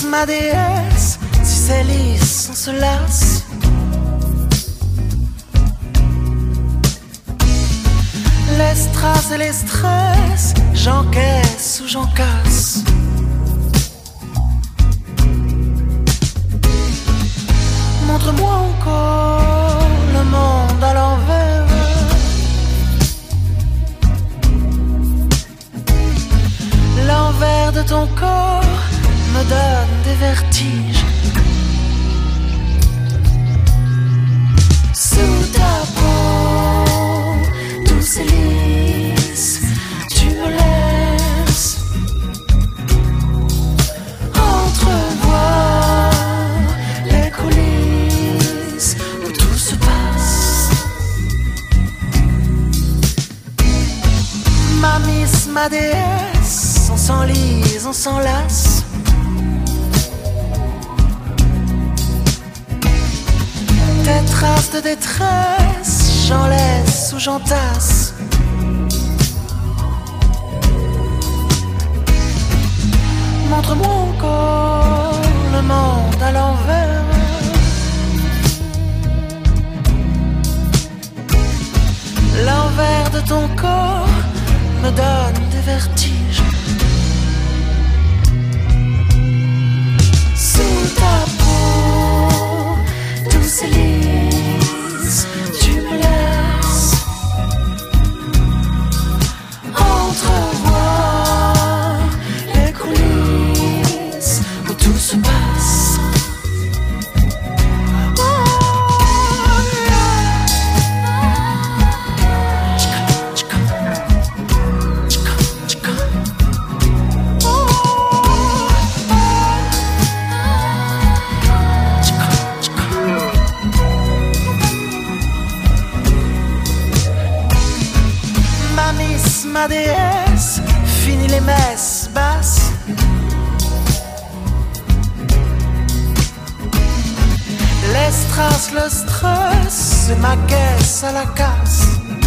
ma déesse, si c'est lisse, on se lasse. Les strass et les stress, j'encaisse ou j'en casse. Montre-moi encore le monde à l'envers. L'envers de ton corps me donne des vertiges. Sous ta peau, douce et lisse, tu me laisses entrevoir les coulisses où tout se passe. Ma miss, ma déesse, on s'enlise, on s'enlace. Tes traces de détresse, j'en laisse ou j'entasse. Montre-moi encore le monde à l'envers. L'envers de ton corps me donne des vertiges. Sous ta peau, douce et lisse, tu me laisses entrevoir les coulisses où tout se passe. Ma déesse, fini les messes basses. Les strass, le stress, c'est ma caisse à la casse.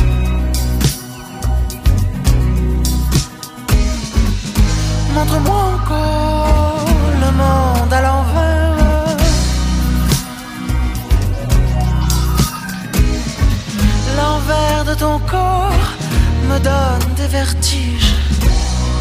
Montre-moi encore le monde à l'envers. L'envers de ton corps me donne des vertiges.